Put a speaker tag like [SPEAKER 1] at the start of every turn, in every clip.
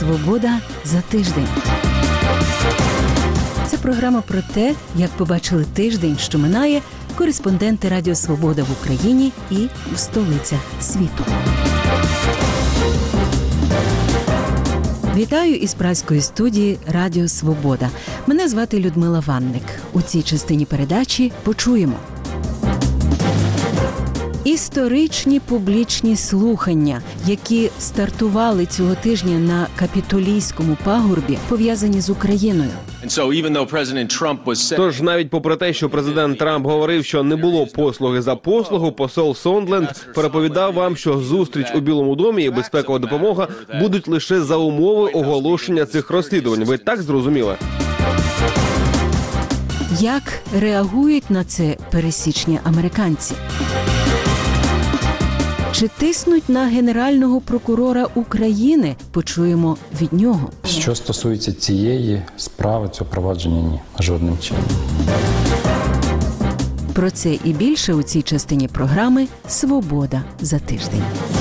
[SPEAKER 1] «Свобода за тиждень». Це програма про те, як побачили тиждень, що минає, кореспонденти Радіо Свобода в Україні і в столицях світу. Вітаю із празької студії Радіо Свобода. Мене звати Людмила Ванник. У цій частині передачі почуємо. Історичні публічні слухання, які стартували цього тижня на Капітолійському пагорбі, пов'язані з Україною.
[SPEAKER 2] Тож навіть попри те, що президент Трамп говорив, що не було послуги за послугу, посол Сондленд переповідав вам, що зустріч у Білому домі і безпекова допомога будуть лише за умови оголошення цих розслідувань. Ви так зрозуміли?
[SPEAKER 1] Як реагують на це пересічні американці? Чи тиснуть на Генерального прокурора України? Почуємо від нього.
[SPEAKER 3] Що стосується цієї справи, цього провадження, ні, жодним чином.
[SPEAKER 1] Про це і більше у цій частині програми «Свобода за тиждень».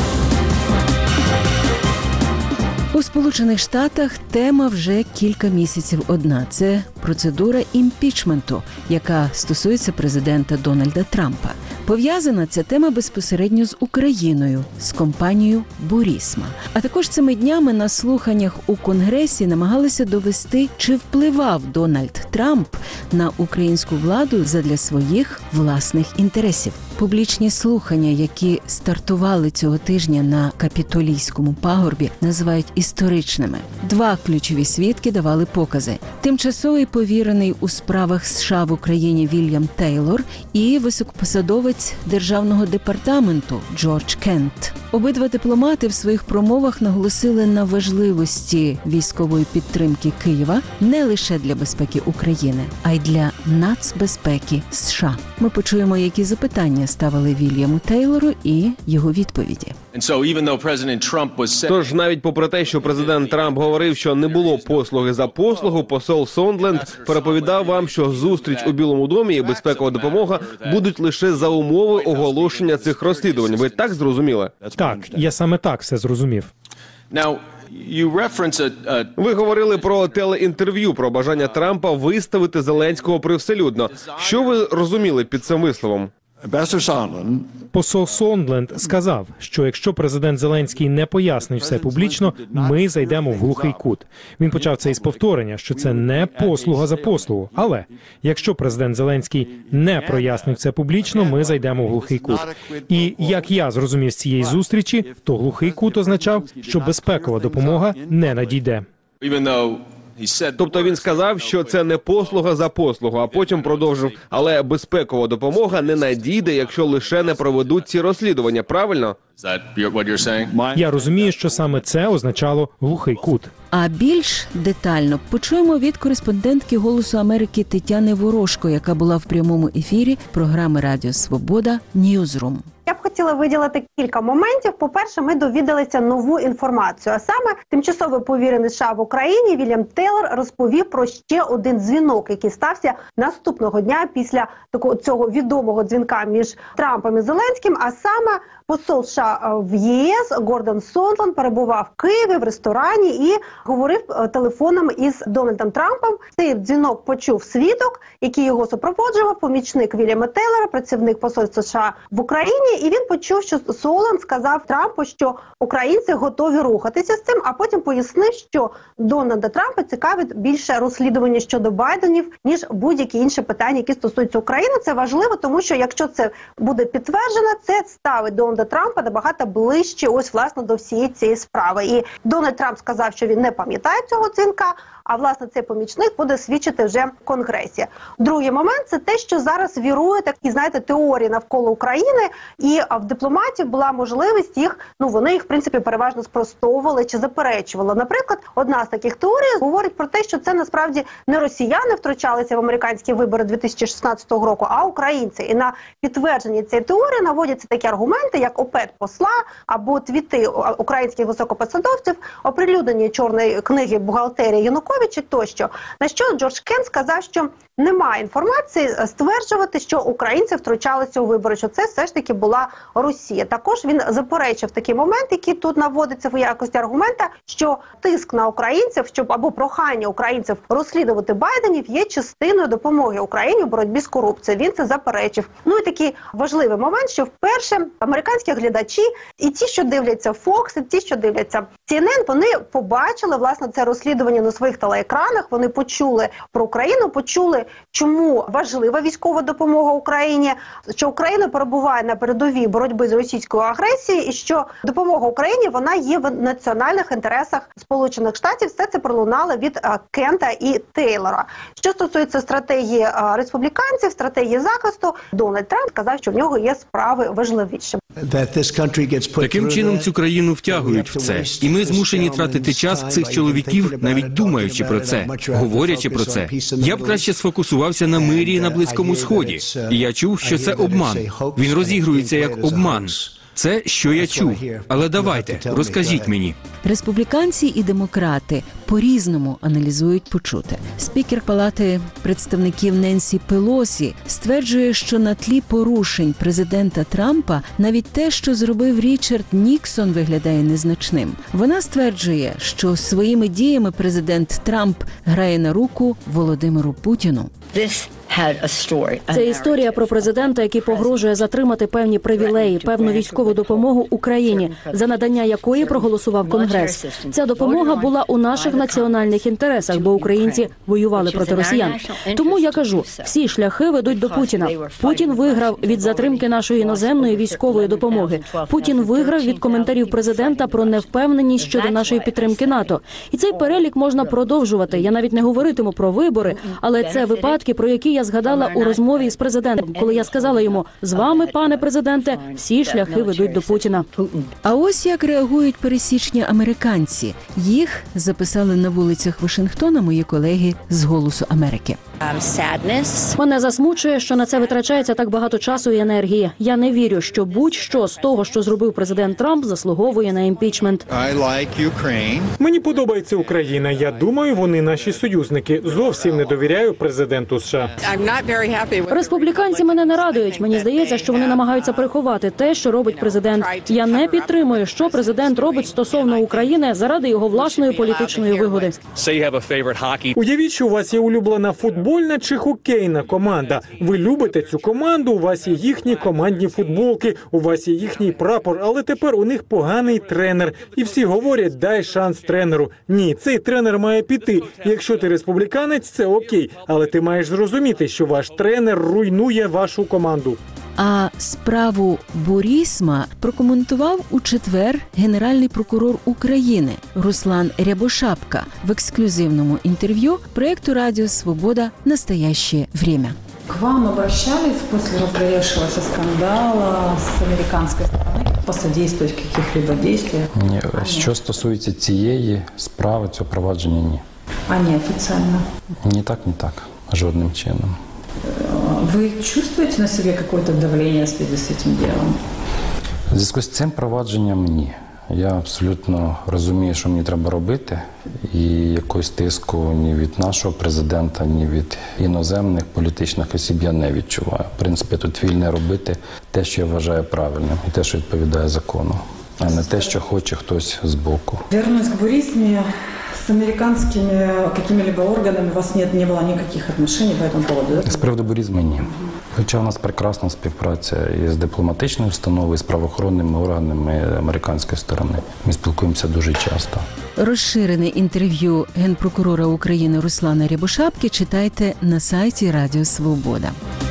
[SPEAKER 1] У Сполучених Штатах тема вже кілька місяців одна – це процедура імпічменту, яка стосується президента Дональда Трампа. Пов'язана ця тема безпосередньо з Україною, з компанією «Бурісма». А також цими днями на слуханнях у Конгресі намагалися довести, чи впливав Дональд Трамп на українську владу задля своїх власних інтересів. Публічні слухання, які стартували цього тижня на Капітолійському пагорбі, називають історичними. Два ключові свідки давали покази. Тимчасовий повірений у справах США в Україні Вільям Тейлор і високопосадовець Державного департаменту Джордж Кент. Обидва дипломати в своїх промовах наголосили на важливості військової підтримки Києва не лише для безпеки України, а й для нацбезпеки США. Ми почуємо, які запитання ставили Вільяму Тейлору і його відповіді.
[SPEAKER 2] Тож навіть попри те, що президент Трамп говорив, що не було послуги за послугу, посол Сондленд переповідав вам, що зустріч у Білому домі і безпекова допомога будуть лише за умови оголошення цих розслідувань. Ви так зрозуміли?
[SPEAKER 4] Так, я саме так все зрозумів.
[SPEAKER 2] Ви говорили про телеінтерв'ю, про бажання Трампа виставити Зеленського привселюдно. Що ви розуміли під цим висловом?
[SPEAKER 4] Посол Сондленд сказав, що якщо президент Зеленський не пояснить все публічно, ми зайдемо в глухий кут. Він почав це із повторення, що це не послуга за послугу. Але якщо президент Зеленський не прояснить це публічно, ми зайдемо в глухий кут. І як я зрозумів з цієї зустрічі, то глухий кут означав, що безпекова допомога не надійде.
[SPEAKER 2] Тобто він сказав, що це не послуга за послугу, а потім продовжив, але безпекова допомога не надійде, якщо лише не проведуть ці розслідування, правильно?
[SPEAKER 4] Я розумію, що саме це означало глухий кут.
[SPEAKER 1] А більш детально почуємо від кореспондентки «Голосу Америки» Тетяни Ворожко, яка була в прямому ефірі програми Радіо Свобода «Ньюзрум».
[SPEAKER 5] Я б хотіла виділити кілька моментів. По-перше, ми довідалися нову інформацію. А саме, тимчасовий повірений США в Україні Вільям Тейлор розповів про ще один дзвінок, який стався наступного дня після цього відомого дзвінка між Трампом і Зеленським. А саме, посол США в ЄС Гордон Сондленд перебував в Києві в ресторані і говорив телефоном із Дональдом Трампом. Цей дзвінок почув свідок, який його супроводжував, помічник Вільяма Тейлора, працівник посольства США в Україні. І він почув, що Сондленд сказав Трампу, що українці готові рухатися з цим, а потім пояснив, що Дональда Трампа цікавить більше розслідування щодо Байденів, ніж будь-які інші питання, які стосуються України. Це важливо, тому що якщо це буде підтверджено, це ставить Дональда Трампа набагато ближче ось, власне, до всієї цієї справи. І Дональд Трамп сказав, що він не пам'ятає цього дзвінка, а, власне, цей помічник буде свідчити вже в Конгресі. Другий момент – це те, що зараз вірує такі, знаєте, теорії навколо України, і в дипломатів була можливість їх, вони їх, в принципі, переважно спростовували чи заперечували. Наприклад, одна з таких теорій говорить про те, що це насправді не росіяни втручалися в американські вибори 2016 року, а українці. І на підтвердженні цієї теорії наводяться такі аргументи, як опит посла або твіти українських високопосадовців, оприлюднені чорної книги бухгалтерії Януковича тощо. На що Джордж Кент сказав, що немає інформації стверджувати, що українці втручалися у вибори, що це все ж таки була Росія. Також він заперечив такий момент, який тут наводиться в якості аргумента, що тиск на українців, щоб або прохання українців розслідувати Байденів є частиною допомоги Україні в боротьбі з корупцією. Він це заперечив. Ну і такий важливий момент, що вперше американські глядачі і ті, що дивляться Fox, і ті, що дивляться CNN, вони побачили, власне, це розслідування на своїх телеекранах, вони почули про Україну, почули, чому важлива військова допомога Україні, що Україна перебуває на передовій боротьби з російською агресією і що допомога Україні, вона є в національних інтересах Сполучених Штатів. Все це пролунало від Кента і Тейлора. Що стосується стратегії республіканців, стратегії захисту, Дональд Трамп сказав, що в нього є справи важливіші.
[SPEAKER 6] Таким чином цю країну втягують в це. І ми змушені тратити час цих чоловіків, навіть думаючи про це, говорячи про це. Я б краще сфокусувався на мирі на Близькому Сході. І я чув, що це обман. Він розігрується як обман. Це, що я чув. Але давайте, розкажіть мені.
[SPEAKER 1] Республіканці і демократи по-різному аналізують почуте. Спікер Палати представників Ненсі Пелосі стверджує, що на тлі порушень президента Трампа навіть те, що зробив Річард Ніксон, виглядає незначним. Вона стверджує, що своїми діями президент Трамп грає на руку Володимиру Путіну.
[SPEAKER 7] Це історія про президента, який погрожує затримати певні привілеї, певну військову допомогу Україні, за надання якої проголосував Конгрес. Ця допомога була у наших національних інтересах, бо українці воювали проти росіян. Тому я кажу, всі шляхи ведуть до Путіна. Путін виграв від затримки нашої іноземної військової допомоги. Путін виграв від коментарів президента про невпевненість щодо нашої підтримки НАТО. І цей перелік можна продовжувати. Я навіть не говоритиму про вибори, але це випадки, про які я згадала у розмові з президентом, коли я сказала йому: «З вами, пане президенте, всі шляхи ведуть до Путіна».
[SPEAKER 1] А ось як реагують пересічні американці. Їх записали на вулицях Вашингтона мої колеги з «Голосу Америки».
[SPEAKER 7] Мене засмучує, що на це витрачається так багато часу і енергії. Я не вірю, що будь-що з того, що зробив президент Трамп, заслуговує на імпічмент.
[SPEAKER 4] Мені подобається Україна. Я думаю, вони наші союзники. Зовсім не довіряю президенту США.
[SPEAKER 7] Республіканці мене не радують. Мені здається, що вони намагаються приховати те, що робить президент. Я не підтримую, що президент робить стосовно України заради його власної політичної вигоди.
[SPEAKER 4] Уявіть, що у вас є улюблена футбольна чи хокейна команда. Ви любите цю команду, у вас є їхні командні футболки, у вас є їхній прапор, але тепер у них поганий тренер. І всі говорять: дай шанс тренеру. Ні, цей тренер має піти. Якщо ти республіканець, це окей, але ти маєш зрозуміти, що ваш тренер руйнує вашу команду.
[SPEAKER 1] А справу Бурісма прокоментував у четвер генеральний прокурор України Руслан Рябошапка в ексклюзивному інтерв'ю проєкту «Радіо Свобода. Настоящее время».
[SPEAKER 8] К вам обращались после разгоревшегося скандала с американской стороны посодействовать в каких-либо действиях?
[SPEAKER 3] Ні, що стосується цієї справи, цього провадження, ні.
[SPEAKER 8] А неофициально?
[SPEAKER 3] Ні так, жодним чином.
[SPEAKER 8] Вы чувствуете на себе какое-то давление в связи с этим делом?
[SPEAKER 3] В зв'язку з цим провадженням ні. Я абсолютно розумію, що мені треба робити, і якогось тиску ні від нашого президента, ні від іноземних політичних осіб я не відчуваю. В принципі, тут вільне робити те, що я вважаю правильним, і те, що відповідає закону, а не те, що хоче хтось збоку.
[SPEAKER 8] Вернусь к Бурисме. С американскими какими-либо органами у вас не было никаких отношений по этому поводу, да?
[SPEAKER 3] З приводу Бурісми ні. Хоча у нас прекрасна співпраця і з дипломатичною установою, і з правоохоронними органами американської сторони. Ми спілкуємося дуже часто.
[SPEAKER 1] Розширене інтерв'ю генпрокурора України Руслана Рябошапки читайте на сайті Радіо Свобода.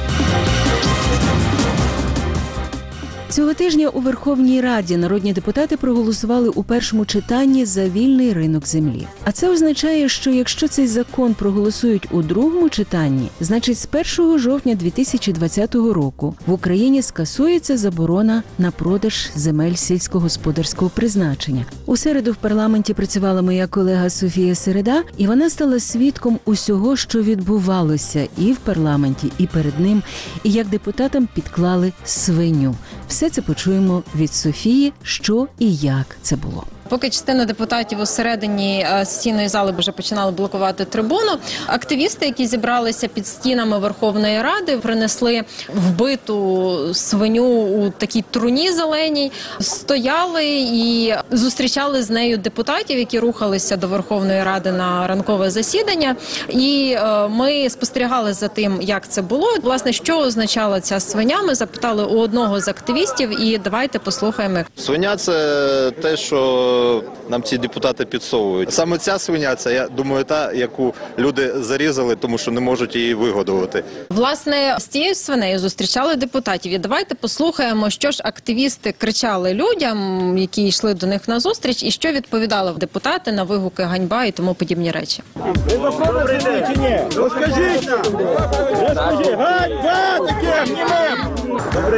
[SPEAKER 1] Цього тижня у Верховній Раді народні депутати проголосували у першому читанні за вільний ринок землі. А це означає, що якщо цей закон проголосують у другому читанні, значить з 1 жовтня 2020 року в Україні скасується заборона на продаж земель сільськогосподарського призначення. У середу в парламенті працювала моя колега Софія Середа, і вона стала свідком усього, що відбувалося і в парламенті, і перед ним, і як депутатам підклали свиню. Все це почуємо від Софії, що і як це було.
[SPEAKER 9] Поки частина депутатів усередині сесійної зали вже починали блокувати трибуну, активісти, які зібралися під стінами Верховної Ради, принесли вбиту свиню у такій труні зеленій, стояли і зустрічали з нею депутатів, які рухалися до Верховної Ради на ранкове засідання. І ми спостерігали за тим, як це було. Власне, що означала ця свиня, ми запитали у одного з активістів, і давайте послухаємо.
[SPEAKER 10] Свиня – це те, що нам ці депутати підсовують. Саме ця свиня – це, я думаю, та, яку люди зарізали, тому що не можуть її вигодувати.
[SPEAKER 9] Власне, з цією свинею зустрічали депутатів. І давайте послухаємо, що ж активісти кричали людям, які йшли до них на зустріч, і що відповідали депутати на вигуки «ганьба» і тому подібні речі.
[SPEAKER 11] Добрий день. Чи ні? Розкажіть нам. Розкажіть. Ганьба таке, знімемо. Добрий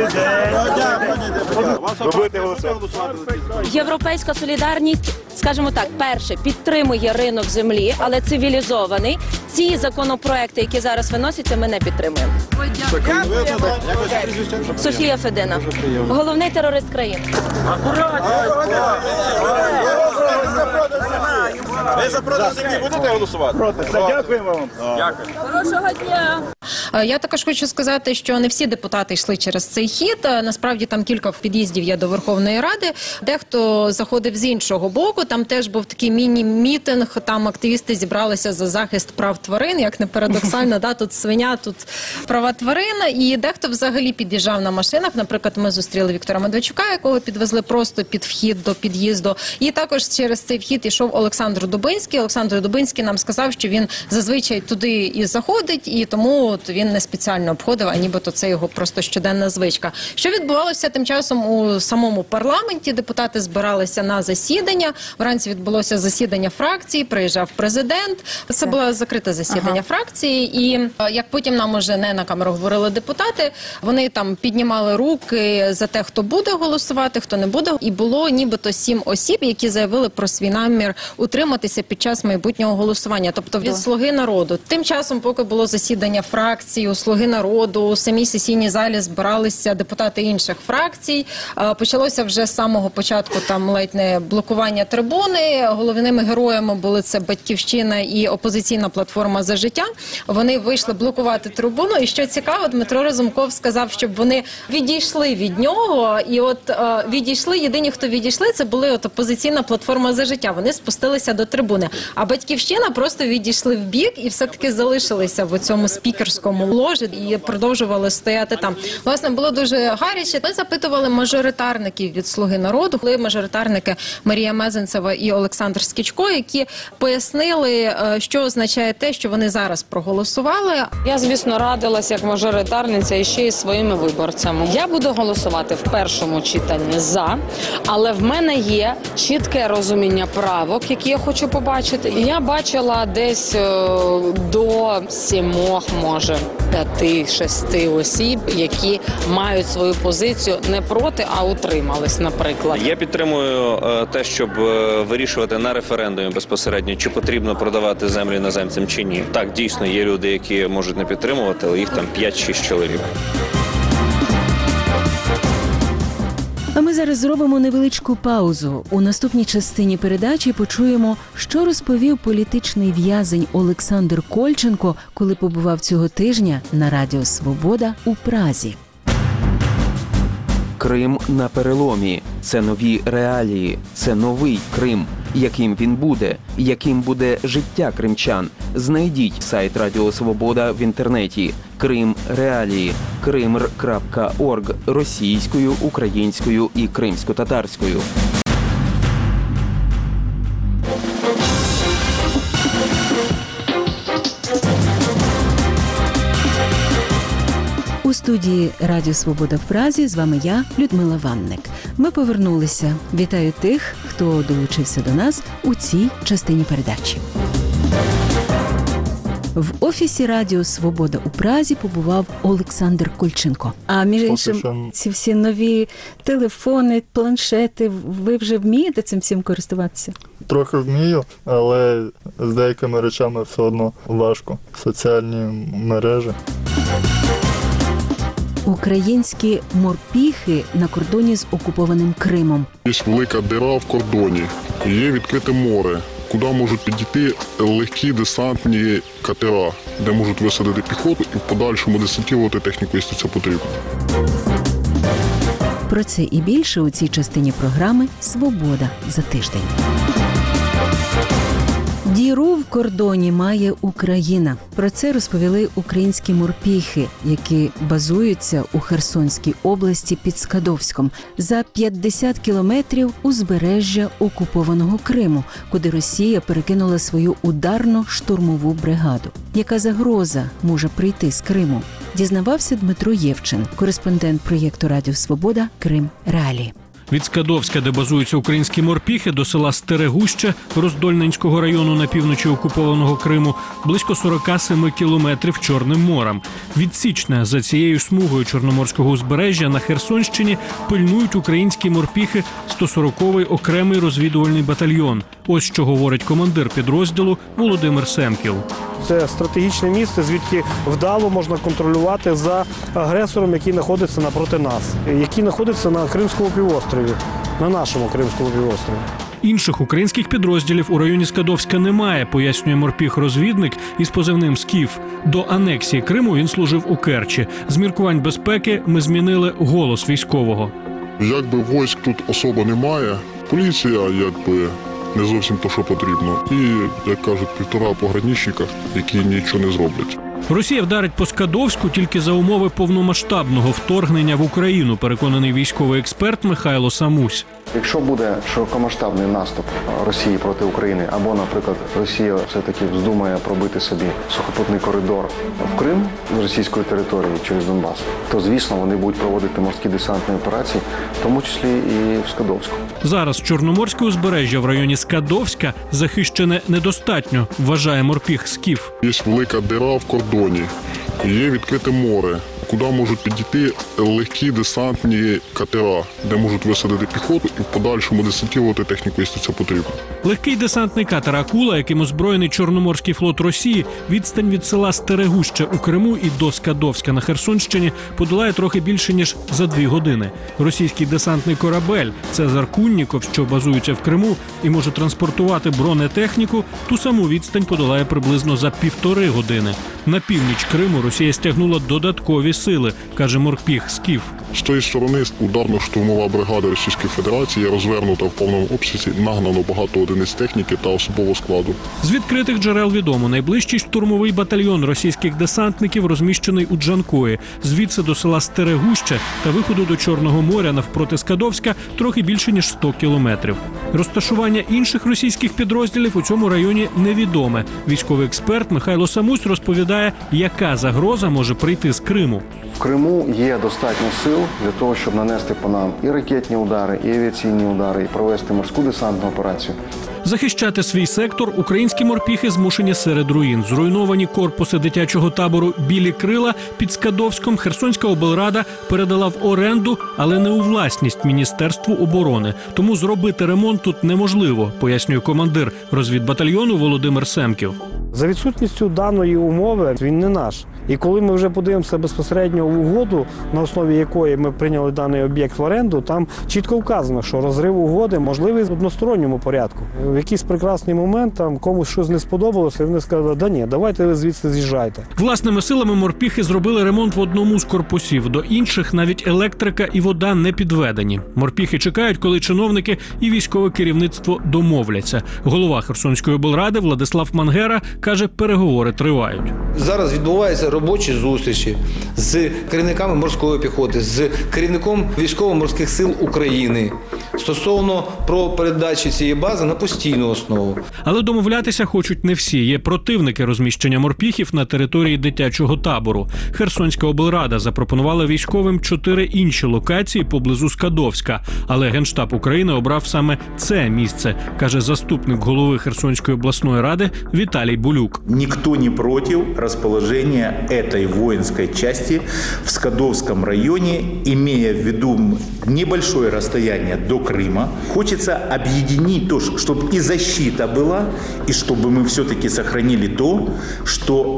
[SPEAKER 11] день.
[SPEAKER 12] Європейська солідарність, скажімо так, перше, підтримує ринок землі, але цивілізований. Ці законопроекти, які зараз виносяться, ми не підтримуємо. Софія Федина, головний терорист країни.
[SPEAKER 11] Ви за продаж землі будете голосувати? Проти. Дякуємо вам. Дякую.
[SPEAKER 12] Хорошого дня.
[SPEAKER 9] Я також хочу сказати, що не всі депутати йшли через цей хід. Насправді там кілька під'їздів є до Верховної Ради. Дехто заходив з іншого боку. Там теж був такий міні-мітинг. Там активісти зібралися за захист прав тварин. Як не парадоксально, да, тут свиня, тут права тварин. І дехто взагалі під'їжджав на машинах. Наприклад, ми зустріли Віктора Медведчука, якого підвезли просто під вхід до під'їзду. І також через цей вхід йшов Олександр Дубинський. Олександр Дубинський нам сказав, що він зазвичай туди і заходить, і тому він не спеціально обходив, а нібито це його просто щоденна звичка. Що відбувалося тим часом у самому парламенті? Депутати збиралися на засідання. Вранці відбулося засідання фракції, приїжджав президент. Це було закрите засідання фракції. І як потім нам уже не на камеру говорили депутати, вони там піднімали руки за те, хто буде голосувати, хто не буде. І було нібито 7 осіб, які заявили про свій намір утриматися під час майбутнього голосування. Тобто від «Слуги народу». Тим часом, поки було засідання фракції, у «Слуги народу», у самій сесійній залі збиралися депутати інших фракцій. Почалося вже з самого початку там ледь не блокування трибуни. Головними героями були це «Батьківщина» і опозиційна платформа «За життя». Вони вийшли блокувати трибуну. І що цікаво, Дмитро Разумков сказав, щоб вони відійшли від нього. І от відійшли, єдині, хто відійшли, це були от опозиційна платформа «За життя». Вони спустилися до трибуни. А «Батьківщина» просто відійшли в бік і все-таки залишилися в цьому спікерському ложі і продовжували стояти там. Власне, було дуже гаряче. Ми запитували мажоритарників від «Слуги народу», коли мажоритарники Марія Мезенцева і Олександр Скічко, які пояснили, що означає те, що вони зараз проголосували.
[SPEAKER 13] Я, звісно, радилась як мажоритарниця і ще й своїми виборцями. Я буду голосувати в першому читанні «за», але в мене є чітке розуміння правок, які я хочу побачити. І я бачила десь до 7, може, 5-6 осіб, які мають свою позицію не проти, а утримались, наприклад.
[SPEAKER 14] Я підтримую те, щоб вирішувати на референдумі безпосередньо, чи потрібно продавати землю іноземцям чи ні. Так, дійсно, є люди, які можуть не підтримувати, але їх там 5-6 чоловік.
[SPEAKER 1] А ми зараз зробимо невеличку паузу. У наступній частині передачі почуємо, що розповів політичний в'язень Олександр Кольченко, коли побував цього тижня на Радіо Свобода у Празі.
[SPEAKER 15] Крим на переломі. Це нові реалії. Це новий Крим. Яким він буде? Яким буде життя кримчан? Знайдіть сайт Радіо Свобода в інтернеті. Крим реалії. krimr.org російською, українською і кримсько-татарською.
[SPEAKER 1] У студії Радіо Свобода в Празі з вами я, Людмила Ванник. Ми повернулися. Вітаю тих, хто долучився до нас у цій частині передачі. В офісі Радіо Свобода у Празі побував Олександр Кольченко. А між іншим, ці всі нові телефони, планшети, ви вже вмієте цим всім користуватися?
[SPEAKER 16] Трохи вмію, але з деякими речами все одно важко. Соціальні мережі.
[SPEAKER 1] Українські морпіхи на кордоні з окупованим Кримом.
[SPEAKER 17] Є велика діра в кордоні, є відкрите море, куди можуть підійти легкі десантні катера, де можуть висадити піхоту і в подальшому десантувати техніку, якщо це потрібно.
[SPEAKER 1] Про це і більше у цій частині програми «Свобода за тиждень». Діру в кордоні має Україна. Про це розповіли українські морпіхи, які базуються у Херсонській області під Скадовськом, за 50 кілометрів узбережжя окупованого Криму, куди Росія перекинула свою ударну штурмову бригаду. Яка загроза може прийти з Криму? Дізнавався Дмитро Євчин, кореспондент проєкту Радіо Свобода «Крим Реалії».
[SPEAKER 18] Від Скадовська, де базуються українські морпіхи, до села Стерегуще Роздольненського району на півночі окупованого Криму близько 47 кілометрів Чорним морем. Від січня за цією смугою Чорноморського узбережжя на Херсонщині пильнують українські морпіхи 140-й окремий розвідувальний батальйон. Ось що говорить командир підрозділу Володимир Семків.
[SPEAKER 19] Це стратегічне місце, звідки вдало можна контролювати за агресором, який знаходиться напроти нас, який знаходиться на Кримському півострові, на нашому Кримському півострові.
[SPEAKER 18] Інших українських підрозділів у районі Скадовська немає, пояснює морпіх-розвідник із позивним «Скіф». До анексії Криму він служив у Керчі. З міркувань безпеки ми змінили голос військового.
[SPEAKER 17] Якби військ тут особо немає, поліція не зовсім то, що потрібно. І, як кажуть, 1,5 пограничника, які нічого не зроблять.
[SPEAKER 18] Росія вдарить по Скадовську тільки за умови повномасштабного вторгнення в Україну, переконаний військовий експерт Михайло Самусь.
[SPEAKER 20] Якщо буде широкомасштабний наступ Росії проти України, або, наприклад, Росія все-таки вздумає пробити собі сухопутний коридор в Крим з російської території через Донбас, то, звісно, вони будуть проводити морські десантні операції, в тому числі і в Скадовську.
[SPEAKER 18] Зараз Чорноморське узбережжя в районі Скадовська захищене недостатньо, вважає морпіх «Скіф».
[SPEAKER 17] Є велика діра в кордоні, є відкрите море, куди можуть підійти легкі десантні катера, де можуть висадити піхоту і в подальшому десантувати техніку, якщо це потрібно.
[SPEAKER 18] Легкий десантний катер «Акула», яким озброєний Чорноморський флот Росії, відстань від села Стерегуще у Криму і до Скадовська на Херсонщині подолає трохи більше, ніж за 2 години. Російський десантний корабель «Цезар Кунніков», що базується в Криму і може транспортувати бронетехніку, ту саму відстань подолає приблизно за 1,5 години. На північ Криму Росія стягнула додаткові сили, каже морпіх «Скіф».
[SPEAKER 17] З тієї сторони ударно-штурмова бригада Російської Федерації розвернута в повному обсязі, нагнано багато одиниць техніки та особового складу.
[SPEAKER 18] З відкритих джерел відомо, найближчий штурмовий батальйон російських десантників розміщений у Джанкої. Звідси до села Стерегуще та виходу до Чорного моря навпроти Скадовська трохи більше, ніж 100 кілометрів. Розташування інших російських підрозділів у цьому районі невідоме. Військовий експерт Михайло Самусь розповідає, яка загроза може прийти з Криму.
[SPEAKER 20] В Криму є достатньо сил для того, щоб нанести по нам і ракетні удари, і авіаційні удари, і провести морську десантну операцію.
[SPEAKER 18] Захищати свій сектор українські морпіхи змушені серед руїн. Зруйновані корпуси дитячого табору «Білі крила» під Скадовськом Херсонська облрада передала в оренду, але не у власність Міністерству оборони. Тому зробити ремонт тут неможливо, пояснює командир розвідбатальйону Володимир Семків.
[SPEAKER 19] За відсутністю даної умови він не наш. І коли ми вже подивимося безпосередньо в угоду, на основі якої ми прийняли даний об'єкт в оренду, там чітко вказано, що розрив угоди можливий в односторонньому порядку. В якийсь прекрасний момент там комусь щось не сподобалося, і вони сказали, да ні, давайте ви звідси з'їжджайте.
[SPEAKER 18] Власними силами морпіхи зробили ремонт в одному з корпусів. До інших навіть електрика і вода не підведені. Морпіхи чекають, коли чиновники і військове керівництво домовляться. Голова Херсонської облради Владислав Мангера каже, переговори тривають.
[SPEAKER 21] Зараз відбуваються робочі зустрічі з керівниками морської піхоти, з керівником військово-морських сил України стосовно про передачі цієї бази на постійну основу.
[SPEAKER 18] Але домовлятися хочуть не всі. Є противники розміщення морпіхів на території дитячого табору. Херсонська облрада запропонувала військовим 4 інші локації поблизу Скадовська. Але Генштаб України обрав саме це місце, каже заступник голови Херсонської обласної ради Віталій Булюк.
[SPEAKER 22] Ніхто не проти розположення этой воинской части в Скадовском районе, имея в виду небольшое расстояние до Крыма. Хочется объединить то, чтобы и защита была, и чтобы мы все-таки сохранили то, что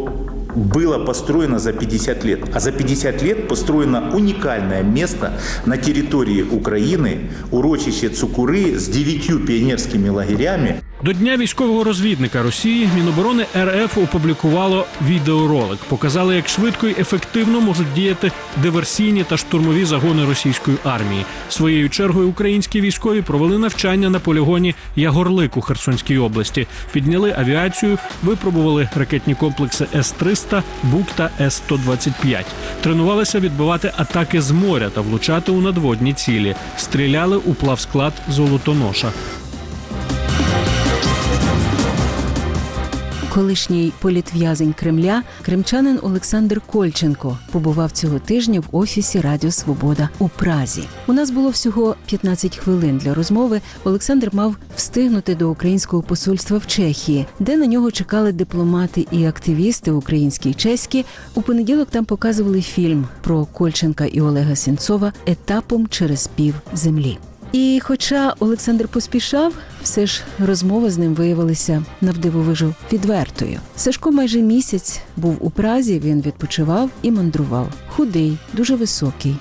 [SPEAKER 22] было построено за 50 лет. А за 50 лет построено уникальное место на территории Украины, урочище Цукури с 9 пионерскими лагерями.
[SPEAKER 18] До Дня військового розвідника Росії Міноборони РФ опублікувало відеоролик. Показали, як швидко і ефективно можуть діяти диверсійні та штурмові загони російської армії. Своєю чергою українські військові провели навчання на полігоні Ягорлик у Херсонській області. Підняли авіацію, випробували ракетні комплекси С-300, БУК та С-125. Тренувалися відбивати атаки з моря та влучати у надводні цілі. Стріляли у плавсклад Золотоноша.
[SPEAKER 1] Колишній політв'язень Кремля, кримчанин Олександр Кольченко побував цього тижня в офісі Радіо Свобода у Празі. У нас було всього 15 хвилин для розмови. Олександр мав встигнути до українського посольства в Чехії, де на нього чекали дипломати і активісти українські й чеські. У понеділок там показували фільм про Кольченка і Олега Сенцова «Етапом через пів землі». І хоча Олександр поспішав, все ж розмова з ним виявилася навдивовижу відвертою. Сашко майже місяць був у Празі, він відпочивав і мандрував. Худий, дуже високий,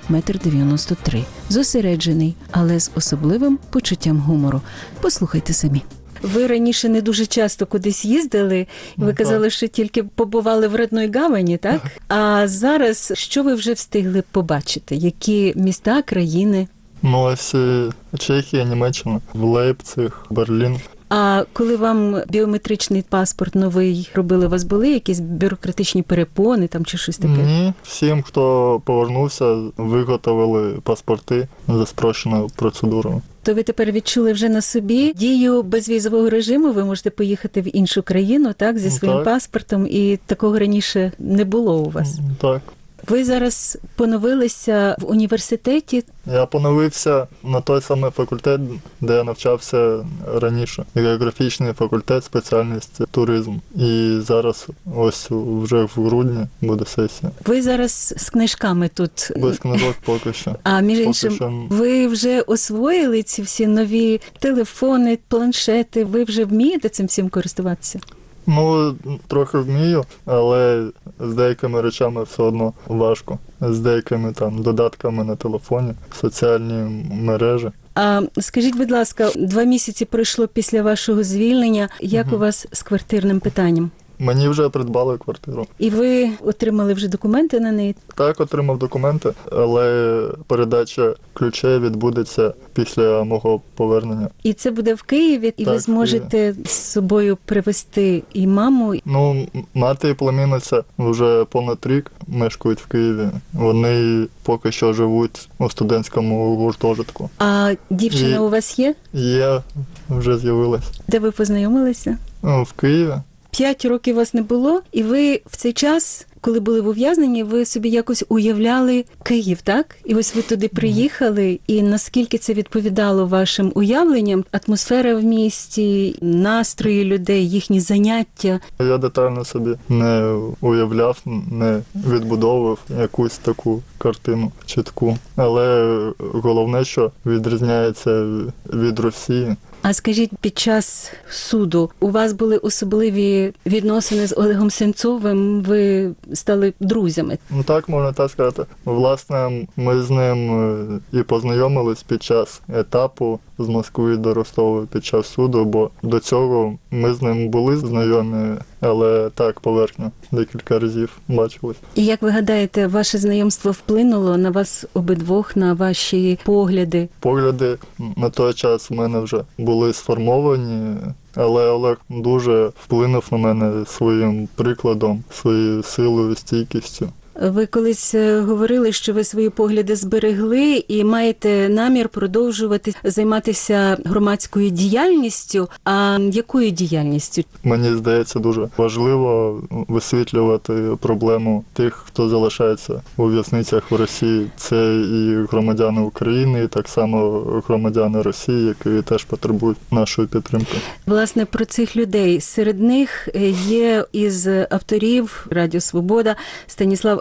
[SPEAKER 1] 1,93 м, зосереджений, але з особливим почуттям гумору. Послухайте самі. Ви раніше не дуже часто кудись їздили, ви казали, що тільки побували в Родной Гавані, так? А зараз що ви вже встигли побачити? Які міста, країни?
[SPEAKER 16] Ну, ось Чехія, Німеччина, Лейпциг, Берлін.
[SPEAKER 1] А коли вам біометричний паспорт новий робили, у вас були якісь бюрократичні перепони там чи щось таке?
[SPEAKER 16] Ні, всім, хто повернувся, виготовили паспорти за спрощеною процедурою.
[SPEAKER 1] То ви тепер відчули вже на собі дію безвізового режиму, ви можете поїхати в іншу країну, так, зі своїм паспортом, і такого раніше не було у вас?
[SPEAKER 16] Так.
[SPEAKER 1] Ви зараз поновилися в університеті?
[SPEAKER 16] Я поновився на той самий факультет, де я навчався раніше. Географічний факультет, спеціальність туризм. І зараз ось вже в грудні буде сесія.
[SPEAKER 1] Ви зараз з книжками тут?
[SPEAKER 16] Без книжок поки що.
[SPEAKER 1] А між іншим, ви вже освоїли ці всі нові телефони, планшети? Ви вже вмієте цим всім користуватися?
[SPEAKER 16] Ну, трохи вмію, але з деякими речами все одно важко. З деякими там додатками на телефоні, соціальні мережі.
[SPEAKER 1] А скажіть, будь ласка, 2 місяці пройшло після вашого звільнення. Як у вас з квартирним питанням?
[SPEAKER 16] Мені вже придбали квартиру.
[SPEAKER 1] І ви отримали вже документи на неї?
[SPEAKER 16] Так, отримав документи, але передача ключей відбудеться після мого повернення.
[SPEAKER 1] І це буде в Києві? І так, ви зможете з собою привезти і маму?
[SPEAKER 16] Ну, мати і племінниця вже понад рік мешкають в Києві. Вони поки що живуть у студентському гуртожитку.
[SPEAKER 1] А дівчина у вас є?
[SPEAKER 16] Є, вже з'явилась.
[SPEAKER 1] Де ви познайомилися?
[SPEAKER 16] В Києві.
[SPEAKER 1] 5 років вас не було, і ви в цей час, коли були в ув'язненні, ви собі якось уявляли Київ, так? І ось ви туди приїхали, і наскільки це відповідало вашим уявленням? Атмосфера в місті, настрої людей, їхні заняття?
[SPEAKER 16] Я детально собі не уявляв, не відбудовував якусь таку картину чітку. Але головне, що відрізняється від Росії.
[SPEAKER 1] А скажіть, під час суду у вас були особливі відносини з Олегом Сенцовим? Ви стали друзями?
[SPEAKER 16] Ну так, можна так сказати. Власне, ми з ним і познайомились під час етапу з Москви до Ростова під час суду, бо до цього ми з ним були знайомі, але так, поверхньо, декілька разів бачились.
[SPEAKER 1] І як ви гадаєте, ваше знайомство вплинуло на вас обидвох, на ваші погляди?
[SPEAKER 16] Погляди на той час в мене вже були сформовані, але Олег дуже вплинув на мене своїм прикладом, своєю силою, стійкістю.
[SPEAKER 1] Ви колись говорили, що ви свої погляди зберегли і маєте намір продовжувати займатися громадською діяльністю. А якою діяльністю?
[SPEAKER 16] Мені здається, дуже важливо висвітлювати проблему тих, хто залишається у в'язницях в Росії. Це і громадяни України, і так само громадяни Росії, які теж потребують нашої підтримки.
[SPEAKER 1] Власне, про цих людей. Серед них є із авторів Радіо Свобода Станіслав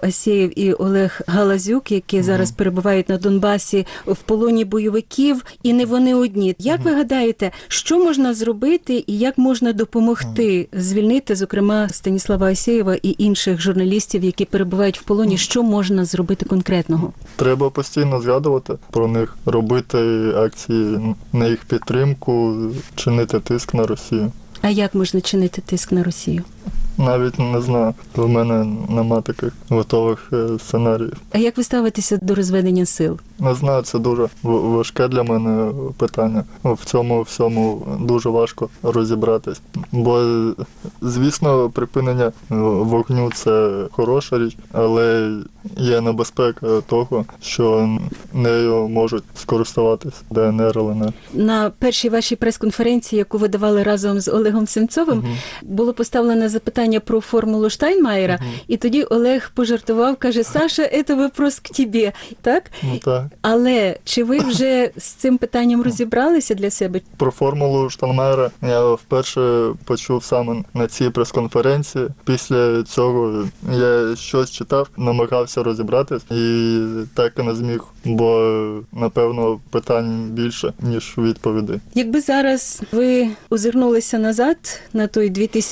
[SPEAKER 1] Асєєв і Олег Галазюк, які зараз перебувають на Донбасі в полоні бойовиків, і не вони одні. Як ви гадаєте, що можна зробити і як можна допомогти звільнити, зокрема, Станіслава Асєєва і інших журналістів, які перебувають в полоні? Що можна зробити конкретного?
[SPEAKER 16] Треба постійно згадувати про них, робити акції на їх підтримку, чинити тиск на Росію.
[SPEAKER 1] А як можна чинити тиск на Росію?
[SPEAKER 16] Навіть не знаю. В мене нема таких готових сценаріїв.
[SPEAKER 1] А як ви ставитеся до розведення сил?
[SPEAKER 16] Не знаю, це дуже важке для мене питання. В цьому всьому дуже важко розібратись. Бо, звісно, припинення вогню – це хороша річ, але є небезпека того, що нею можуть скористуватись ДНР, ЛНР.
[SPEAKER 1] На першій вашій прес-конференції, яку ви давали разом з Олегом Сенцовим, було поставлено запитання про формулу Штайнмаєра, і тоді Олег пожартував, каже: «Саша, це вопрос к тебе». Так?
[SPEAKER 16] Ну, так.
[SPEAKER 1] Але чи ви вже з цим питанням розібралися для себе?
[SPEAKER 16] Про формулу Штайнмаєра я вперше почув саме на цій прес-конференції. Після цього я щось читав, намагався розібратись і так і не зміг, бо, напевно, питань більше, ніж відповідей.
[SPEAKER 1] Якби зараз ви озирнулися назад на той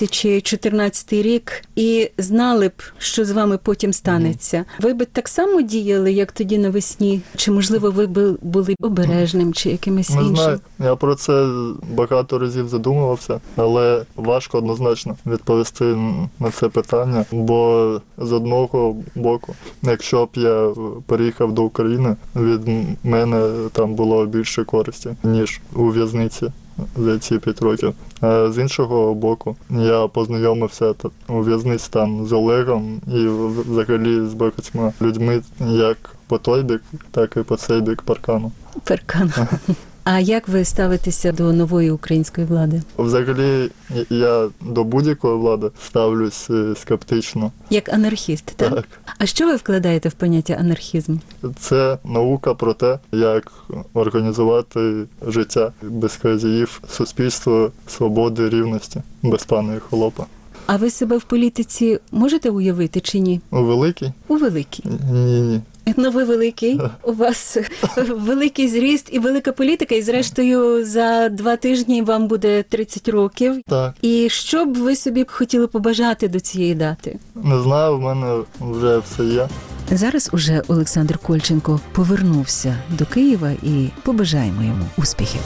[SPEAKER 1] 2014 рік і знали б, що з вами потім станеться, ви б так само діяли, як тоді навесні? Чи, можливо, ви б були обережним, чи якимось іншим?
[SPEAKER 16] Не знаю. Я про це багато разів задумувався, але важко однозначно відповісти на це питання, бо з одного боку, якщо б я переїхав до України, від мене там було більше користі, ніж у в'язниці за ці 5 років. А з іншого боку, я познайомився у в'язниці там з Олегом і взагалі з багатьма людьми, як по той бік, так і по цей бік паркану.
[SPEAKER 1] Паркану. А як ви ставитеся до нової української влади?
[SPEAKER 16] Взагалі, я до будь-якої влади ставлюсь скептично.
[SPEAKER 1] Як анархіст, так?
[SPEAKER 16] Так.
[SPEAKER 1] А що ви вкладаєте в поняття анархізм?
[SPEAKER 16] Це наука про те, як організувати життя без хазяїв, суспільство свободи, рівності, без пана і холопа.
[SPEAKER 1] А ви себе в політиці можете уявити чи ні?
[SPEAKER 16] У великій?
[SPEAKER 1] У великій.
[SPEAKER 16] Ні.
[SPEAKER 1] Ну, ви великий, у вас великий зріст і велика політика, і зрештою за 2 тижні вам буде 30 років.
[SPEAKER 16] Так.
[SPEAKER 1] І що б ви собі хотіли побажати до цієї дати?
[SPEAKER 16] Не знаю, в мене вже все є.
[SPEAKER 1] Зараз уже Олександр Кольченко повернувся до Києва і побажаємо йому успіхів.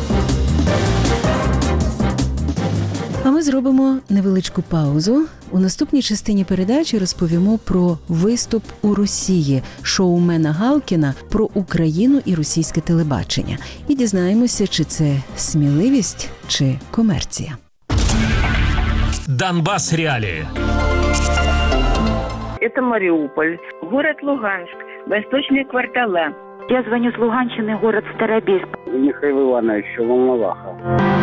[SPEAKER 1] А ми зробимо невеличку паузу. У наступній частині передачі розповімо про виступ у Росії шоумена Галкіна про Україну і російське телебачення. І дізнаємося, чи це сміливість, чи комерція.
[SPEAKER 2] Донбасс реалии.
[SPEAKER 5] Это Мариуполь, город Луганск, восточные квартала.
[SPEAKER 23] Я звоню с Луганщины, город Старобельск.
[SPEAKER 24] Михаил Иванович, Волноваха.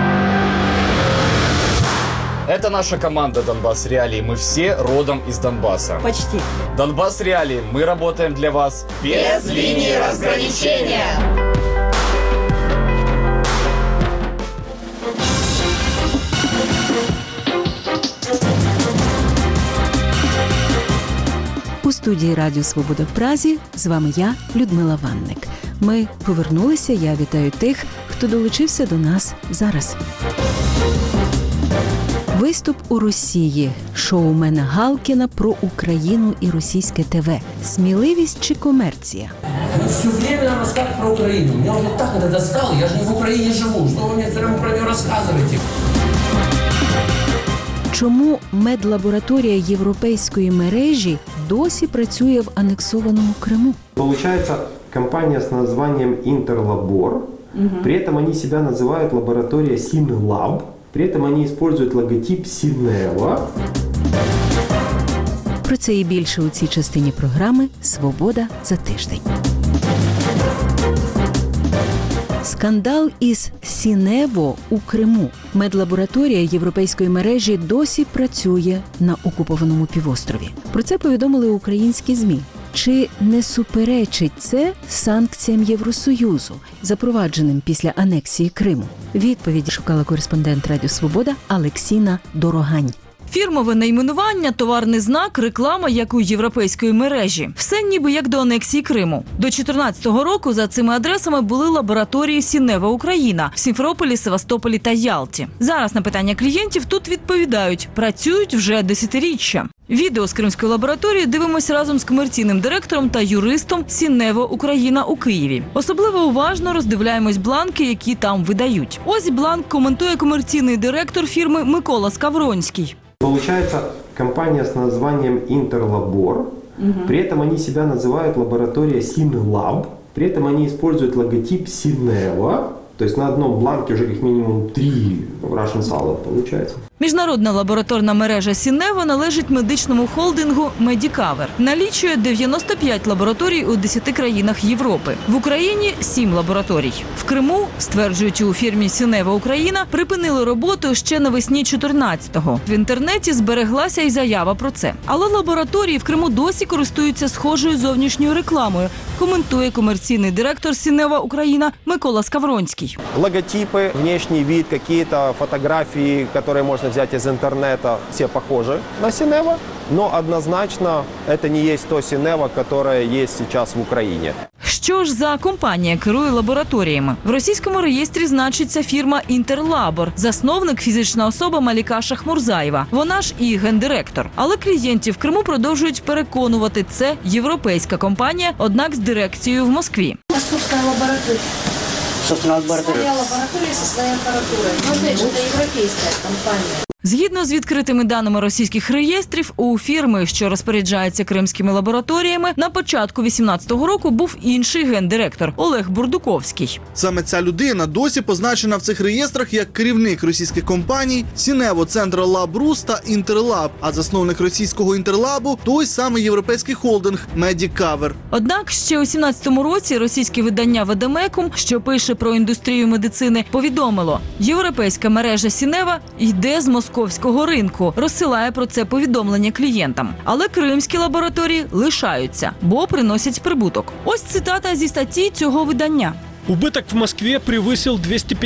[SPEAKER 25] Это наша команда «Донбасс Реалии». Мы все родом из Донбасса.
[SPEAKER 23] Почти.
[SPEAKER 25] «Донбасс Реалии». Мы работаем для вас
[SPEAKER 5] без линии разграничения.
[SPEAKER 1] У студії Радіо Свобода в Празі з вами я, Людмила Ванник. Ми повернулися, я вітаю тих, хто долучився до нас зараз. Виступ у Росії шоумена Галкіна про Україну і російське ТВ. Сміливість чи комерція?
[SPEAKER 26] Все время рассказывать про Украину. Меня уже так это достало. Я же не в Украине живу. Что вы мне прямо про нее рассказываете?
[SPEAKER 1] Чому медлабораторія європейської мережі досі працює в анексованому Криму?
[SPEAKER 27] Получается, компания с названием Интерлабор. При этом они себя называют лаборатория Синлаб. При этом они используют логотип Синева.
[SPEAKER 1] Про це і більше у цій частині програми «Свобода за тиждень». Скандал із Сінево у Криму. Медлабораторія європейської мережі досі працює на окупованому півострові. Про це повідомили українські ЗМІ. Чи не суперечить це санкціям Євросоюзу, запровадженим після анексії Криму? Відповіді шукала кореспондент Радіо Свобода Алексіна Дорогань.
[SPEAKER 2] Фірмове найменування, товарний знак, реклама, як у європейської мережі. Все ніби як до анексії Криму. До 2014 року за цими адресами були лабораторії Сінева Україна в Сімферополі, Севастополі та Ялті. Зараз на питання клієнтів тут відповідають – працюють вже десятиріччя. Відео з Кримської лабораторії дивимося разом з комерційним директором та юристом Сінево Україна у Києві. Особливо уважно роздивляємось бланки, які там видають. Ось бланк коментує комерційний директор фірми Микола Скавронський.
[SPEAKER 27] Получается, компания с названием Интерлабор. При этом они себя называют лаборатория Синлаб. При этом они используют логотип Синева. То есть на одном бланке уже как минимум 3 Russian Salad получается.
[SPEAKER 2] Міжнародна лабораторна мережа Сінево належить медичному холдингу Медікавер. Налічує 95 лабораторій у 10 країнах Європи. В Україні 7 лабораторій. В Криму, стверджують у фірмі Сінево Україна, припинили роботу ще навесні 14-го. В інтернеті збереглася й заява про це. Але лабораторії в Криму досі користуються схожою зовнішньою рекламою, коментує комерційний директор Сінево Україна Микола Скавронський.
[SPEAKER 27] Логотипы, внешний вид, какие-то фотографии, которые можно взять из интернета, все похожи на Синево, но однозначно это не есть то Синево, которое есть сейчас в Україні.
[SPEAKER 2] Що ж за компанія керує лабораторіями? В російському реєстрі значиться фірма «Інтерлабор», засновник фізична особа Маліка Шахмурзаєва. Вона ж і гендиректор. Але клієнтів в Криму продовжують переконувати – це європейська компанія, однак з дирекцією в Москві.
[SPEAKER 3] Собственная лаборатория. Своя лаборатория со своей аппаратурой. Но опять же, это европейская компания.
[SPEAKER 2] Згідно з відкритими даними російських реєстрів, у фірми, що розпоряджається кримськими лабораторіями, на початку 2018 року був інший гендиректор – Олег Бурдуковський.
[SPEAKER 4] Саме ця людина досі позначена в цих реєстрах як керівник російських компаній Сінево, Централ Лаб Рус та Інтерлаб, а засновник російського Інтерлабу – той самий європейський холдинг Медікавер.
[SPEAKER 2] Однак ще у 2017 році російське видання «Ведемекум», що пише про індустрію медицини, повідомило – європейська мережа Сінева йде з московського ринку, розсилає про це повідомлення клієнтам. Але кримські лабораторії лишаються, бо приносять прибуток. Ось цитата зі статті цього видання.
[SPEAKER 18] Убыток в Москве превысил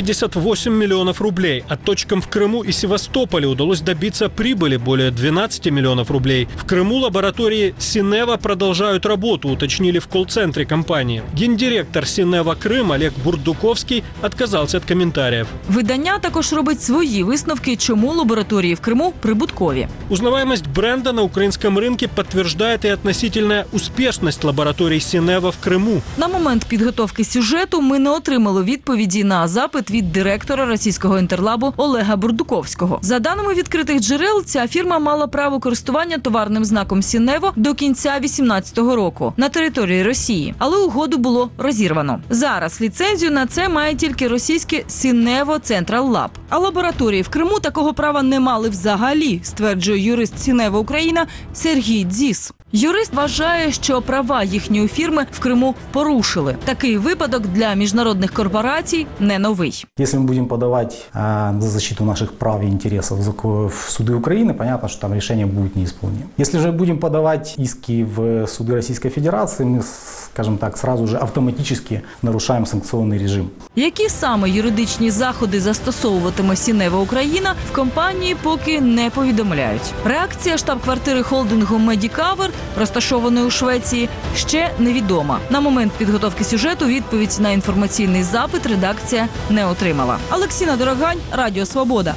[SPEAKER 18] 258 миллионов рублей, а точкам в Крыму и Севастополе удалось добиться прибыли более 12 миллионов рублей. В Крыму лаборатории Синево продолжают работу, уточнили в колл-центре компании. Гендиректор Синево Крым Олег Бурдуковский отказался от комментариев.
[SPEAKER 2] Видання також робить свої висновки, чому лабораторії в Криму прибуткові.
[SPEAKER 18] Узнаваемость бренда на украинском рынке подтверждает и относительная успешность лабораторий Синево в Крыму.
[SPEAKER 2] На момент підготовки сюжету ми не отримали відповіді на запит від директора російського Інтерлабу Олега Бурдуковського. За даними відкритих джерел, ця фірма мала право користування товарним знаком Сінево до кінця 2018 року на території Росії, але угоду було розірвано. Зараз ліцензію на це має тільки російське Сінево Централ Лаб. А лабораторії в Криму такого права не мали взагалі, стверджує юрист Сінево Україна Сергій Дзіс. Юрист вважає, що права їхньої фірми в Криму порушили. Такий випадок для міжнародних корпорацій не новий.
[SPEAKER 6] Если мы будем подавать за защиту наших прав и интересов в суды Украины, понятно, что там решение будет неисполнимо. Если же будем подавать иски в суды Российской Федерации, мы, скажем так, сразу же автоматически нарушаем санкционный режим.
[SPEAKER 2] Які саме юридичні заходи застосовуватиме Сінево Україна, в компанії поки не повідомляють. Реакція штаб-квартири холдингу Медікавер, розташованої у Швеції, ще невідома. На момент підготовки сюжету відповідь на інформаційний запит редакція не отримала. Олексіна Дорогань, Радіо Свобода.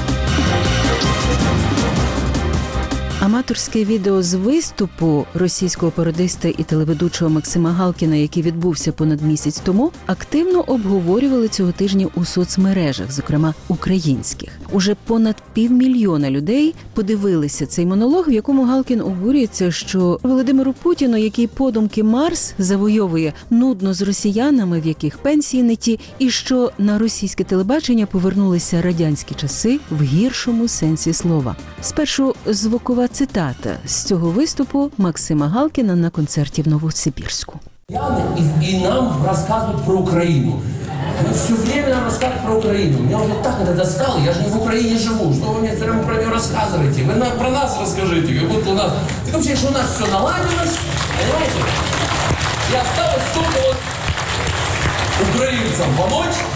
[SPEAKER 1] Аматорське відео з виступу російського пародиста і телеведучого Максима Галкіна, який відбувся понад місяць тому, активно обговорювали цього тижня у соцмережах, зокрема українських. Уже понад 500 000 людей подивилися цей монолог, в якому Галкін обурюється, що Володимиру Путіну, який подумки Марс завойовує, нудно з росіянами, в яких пенсії не ті, і що на російське телебачення повернулися радянські часи в гіршому сенсі слова. Спершу звукова цитата з цього виступу Максима Галкіна на концерті в Новосибірську.
[SPEAKER 26] И нам рассказывают про Украину. Все время нам рассказывают про Украину. Меня уже так это достало, я же не в Украине живу. Что вы мне все время про нее рассказываете? Вы нам про нас расскажите, как будто у нас... Так вообще, что у нас все наладилось, понимаете? И осталось только вот украинцам помочь,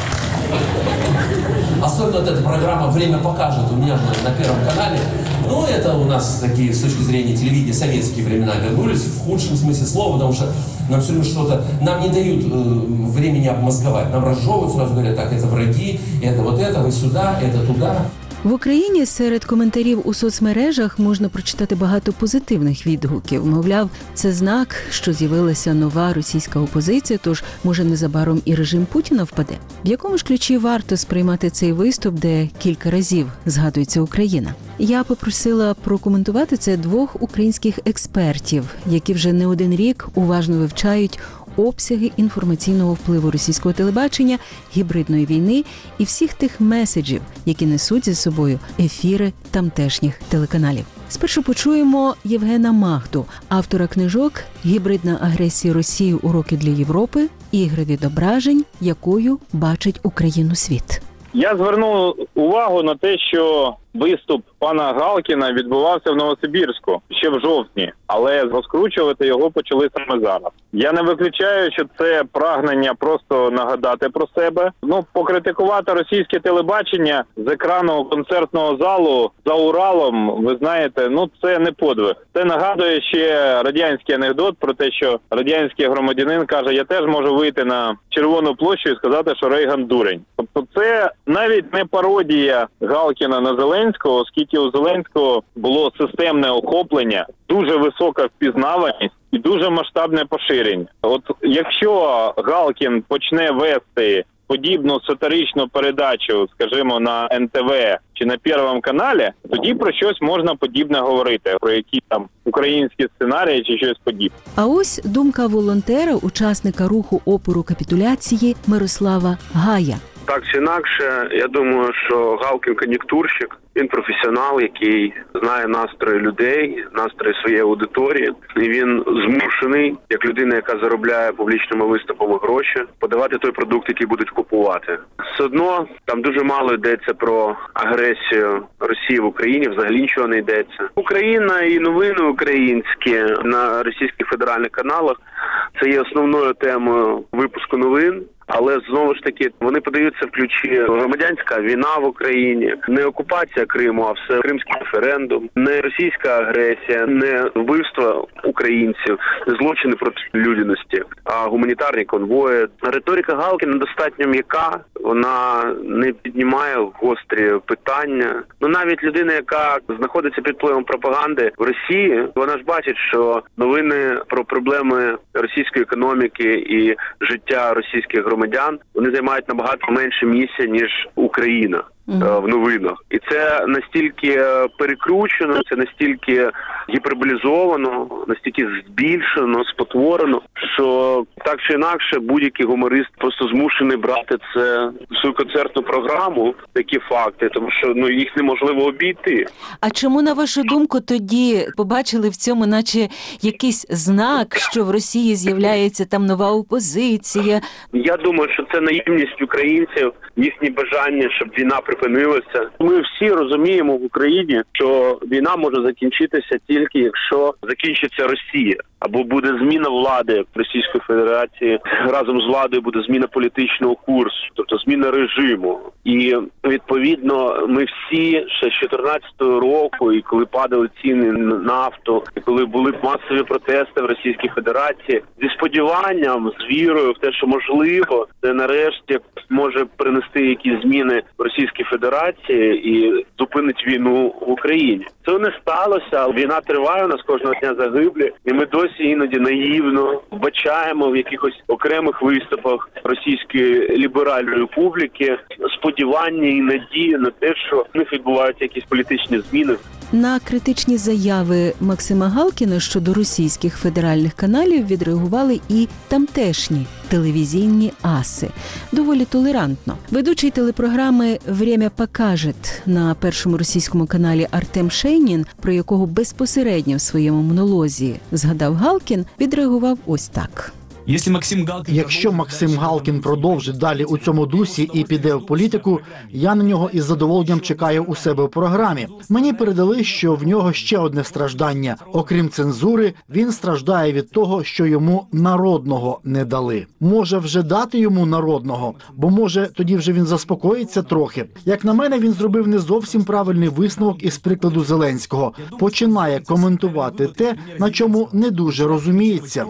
[SPEAKER 26] Особенно вот эта программа «Время покажет» у меня же на Первом канале. Ну, это у нас такие, с точки зрения телевидения, советские времена вернулись, в худшем смысле слова, потому что нам все время что-то, нам не дают времени обмозговать. Нам разжевывают, сразу говорят, так, это враги, это вот это, вы сюда, это туда.
[SPEAKER 1] В Україні серед коментарів у соцмережах можна прочитати багато позитивних відгуків. Мовляв, це знак, що з'явилася нова російська опозиція, тож, може, незабаром і режим Путіна впаде. В якому ж ключі варто сприймати цей виступ, де кілька разів згадується Україна? Я попросила прокоментувати це двох українських експертів, які вже не один рік уважно вивчають обсяги інформаційного впливу російського телебачення, гібридної війни і всіх тих меседжів, які несуть за собою ефіри тамтешніх телеканалів. Спершу почуємо Євгена Магду, автора книжок «Гібридна агресія Росії. Уроки для Європи. Ігри відображень, якою бачить Україну світ».
[SPEAKER 7] Я звернув увагу на те, що виступ пана Галкіна відбувався в Новосибірську ще в жовтні, але розкручувати його почали саме зараз. Я не виключаю, що це прагнення просто нагадати про себе. Покритикувати російське телебачення з екрану концертного залу за Уралом, ви знаєте, це не подвиг. Це нагадує ще радянський анекдот про те, що радянський громадянин каже, я теж можу вийти на Червону площу і сказати, що Рейган дурень. Тобто це навіть не пародія Галкіна на Зеленського, оскільки у Зеленського було системне охоплення, дуже висока впізнаваність і дуже масштабне поширення. От якщо Галкін почне вести подібну сатиричну передачу, скажімо, на НТВ чи на Первому каналі, тоді про щось можна подібне говорити, про які там українські сценарії чи щось подібне.
[SPEAKER 1] А ось думка волонтера, учасника руху опору капітуляції Мирослава Гая.
[SPEAKER 8] Так чи інакше, я думаю, що Галкін кон'юнктурщик, він професіонал, який знає настрої людей, настрої своєї аудиторії. І він змушений, як людина, яка заробляє публічними виступами гроші, подавати той продукт, який будуть купувати. Все одно там дуже мало йдеться про агресію Росії в Україні, взагалі нічого не йдеться. Україна і новини українські на російських федеральних каналах – це є основною темою випуску новин. Але, знову ж таки, вони подаються в ключі громадянська війна в Україні, не окупація Криму, а все кримський референдум, не російська агресія, не вбивство українців, не злочини проти людяності, а гуманітарні конвої. Риторика Галкіна достатньо м'яка, вона не піднімає гострі питання. Навіть людина, яка знаходиться під впливом пропаганди в Росії, вона ж бачить, що новини про проблеми російської економіки і життя російських громадян, вони займають набагато менше місця, ніж Україна в новинах. І це настільки перекручено, це настільки гіперболізовано, настільки збільшено, спотворено, що так чи інакше будь-який гуморист просто змушений брати це в свою концертну програму, такі факти, тому що їх неможливо обійти.
[SPEAKER 1] А чому, на вашу думку, тоді побачили в цьому наче якийсь знак, що в Росії з'являється там нова опозиція?
[SPEAKER 8] Я думаю, що це наївність українців, їхнє бажання, щоб війна припинилася. Ми всі розуміємо в Україні, що війна може закінчитися тільки якщо закінчиться Росія. Або буде зміна влади Російської Федерації, разом з владою буде зміна політичного курсу, тобто зміна режиму. І, відповідно, ми всі ще з 2014 року, і коли падали ціни на нафту, і коли були масові протести в Російській Федерації, зі сподіванням, з вірою в те, що можливо, це нарешті може принести якісь зміни в Російській Федерації і зупинить війну в Україні. Це не сталося, війна триває, у нас кожного дня загиблі, і ми досі іноді наївно вбачаємо в якихось окремих виступах російської ліберальної публіки сподівання і надії на те, що в них відбуваються якісь політичні зміни.
[SPEAKER 1] На критичні заяви Максима Галкіна щодо російських федеральних каналів відреагували і тамтешні телевізійні аси. Доволі толерантно. Ведучий телепрограми «Время покажет» на першому російському каналі Артем Шейнін, про якого безпосередньо в своєму монолозі згадав Галкін, відреагував ось так.
[SPEAKER 9] Якщо Максим Галкін продовжить далі у цьому дусі і піде в політику, я на нього із задоволенням чекаю у себе в програмі. Мені передали, що в нього ще одне страждання. Окрім цензури, він страждає від того, що йому народного не дали. Може вже дати йому народного, бо може тоді вже він заспокоїться трохи. Як на мене, він зробив не зовсім правильний висновок із прикладу Зеленського. Починає коментувати те, на чому не дуже розуміється.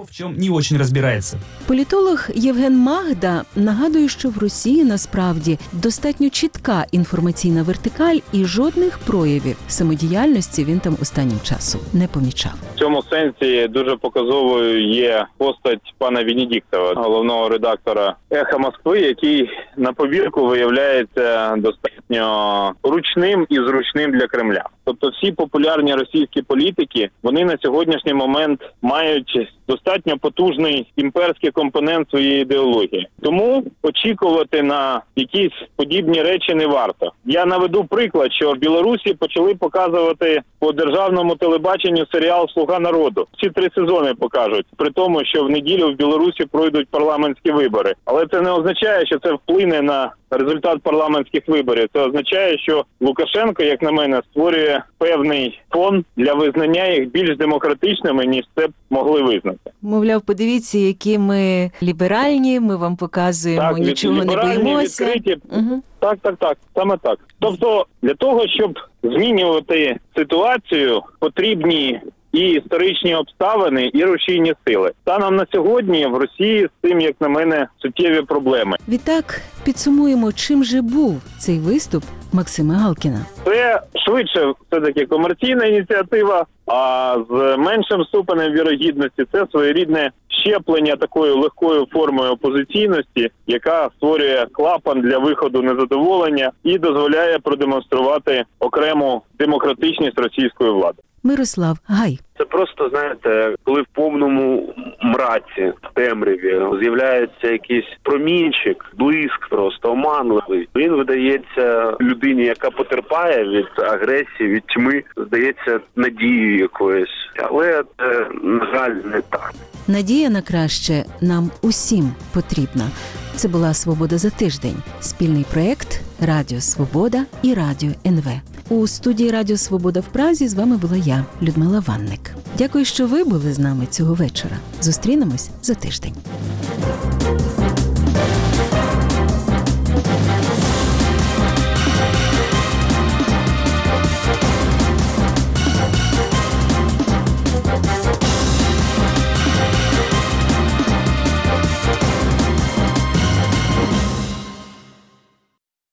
[SPEAKER 1] Політолог Євген Магда нагадує, що в Росії насправді достатньо чітка інформаційна вертикаль і жодних проявів самодіяльності він там останнім часом не помічав.
[SPEAKER 7] В цьому сенсі дуже показовою є постать пана Венедіктова, головного редактора «Еха Москви», який на повірку виявляється достатньо ручним і зручним для Кремля. Тобто всі популярні російські політики, вони на сьогоднішній момент мають достатньо потужний імперський компонент своєї ідеології. Тому очікувати на якісь подібні речі не варто. Я наведу приклад, що в Білорусі почали показувати по державному телебаченню серіал «Слуга народу». Всі 3 сезони покажуть, при тому, що в неділю в Білорусі пройдуть парламентські вибори. Але це не означає, що це вплине на результат парламентських виборів. Це означає, що Лукашенко, як на мене, створює певний фон для визнання їх більш демократичними, ніж це б могли визнати.
[SPEAKER 1] Мовляв, подивіться, які ми ліберальні, ми вам показуємо, нічого не боїмося.
[SPEAKER 7] Відкриті. Так, саме так. Тобто, для того, щоб змінювати ситуацію, потрібні і історичні обставини, і рушійні сили. Станом на сьогодні в Росії з цим, як на мене, суттєві проблеми.
[SPEAKER 1] Відтак, підсумуємо, чим же був цей виступ Максима Галкіна.
[SPEAKER 7] Це швидше все-таки комерційна ініціатива, а з меншим ступенем вірогідності це своєрідне щеплення такою легкою формою опозиційності, яка створює клапан для виходу незадоволення і дозволяє продемонструвати окрему демократичність російської влади.
[SPEAKER 1] Мирослав Гай.
[SPEAKER 8] Це просто, знаєте, коли в повному мраці, в темряві з'являється якийсь промінчик, блиск просто оманливий. Він видається людині, яка потерпає від агресії, від тьми, здається надією якоюсь. Але це, на жаль, не так.
[SPEAKER 1] Надія на краще нам усім потрібна. Це була «Свобода за тиждень» – спільний проєкт Радіо Свобода і Радіо НВ. У студії Радіо Свобода в Празі з вами була я, Людмила Ванник. Дякую, що ви були з нами цього вечора. Зустрінемось за тиждень.